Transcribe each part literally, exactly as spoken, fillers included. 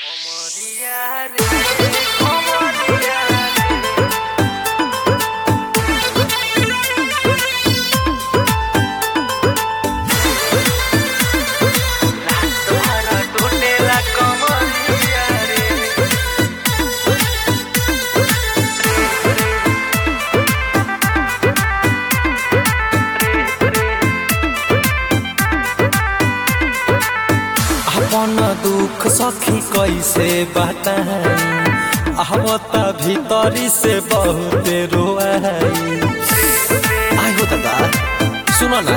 अपन दुख सखी कैसे बताई, आवता भीतरी से बहुत रोआई। आयो दादा सुनो ना,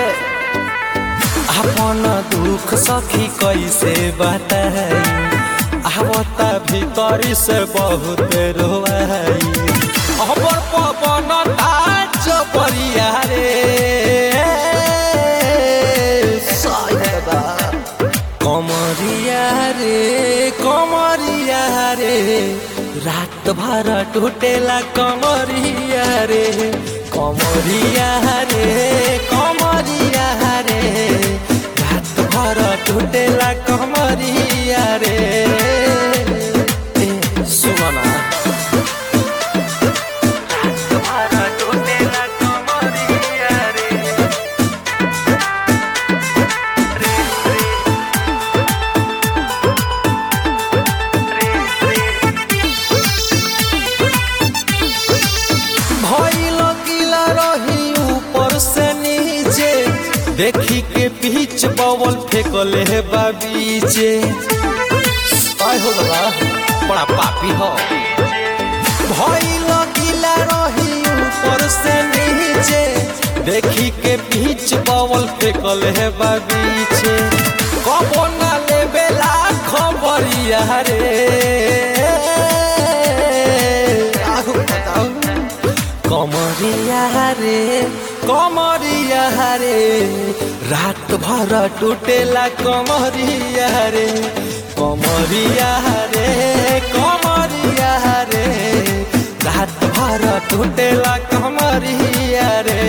अपन दुख सखी कैसे बताई, आवता भीतरी से बहुत रोआई। अबर पवन ताज परिया रे कमरिया रे कमरिया रे, रात भर टूटेला कमरिया रे कमरिया रे कमरिया रे, रात भर टूटेला कमरिया रे। सुनो ना, देखी के पीछ बवल फेंकले है बाबीचे। आय हो दादा बड़ा पापी हो, भइल गिला रही ऊपर से नीचे, देखी के पीछ बवल फेंकले है बाबीचे। कबो ना लेबेला खबरिया रे, कमरिया रे कमरिया रे, रात भर टूटेला कमरिया रे कमरिया रे कमरिया रे, रात भर टूटेला कमरिया रे।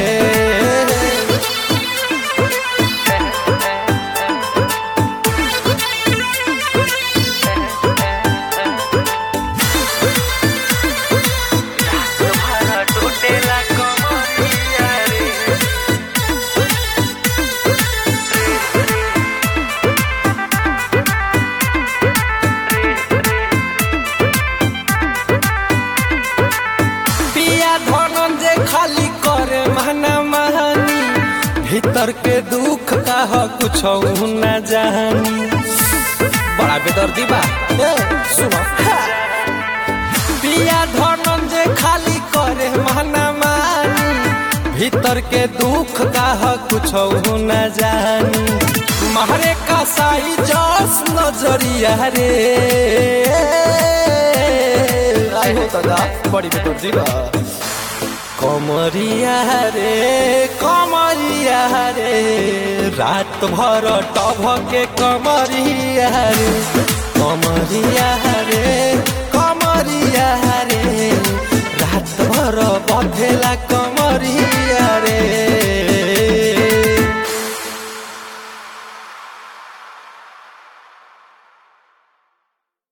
भीतर के दुख का कुछ न जानी, बड़ा बेदर्दी बा। सुनो पिया धनंजय खाली करे महना मानी, भीतर के दुख का कुछ न जानी। मारे का साई जस नजरिया रे, आई हो दादा बड़ी बेदर्दी बा। कमरिया रे कमरिया रे, रात भर टभके कमरिया रे कमरिया रे कमरिया रे,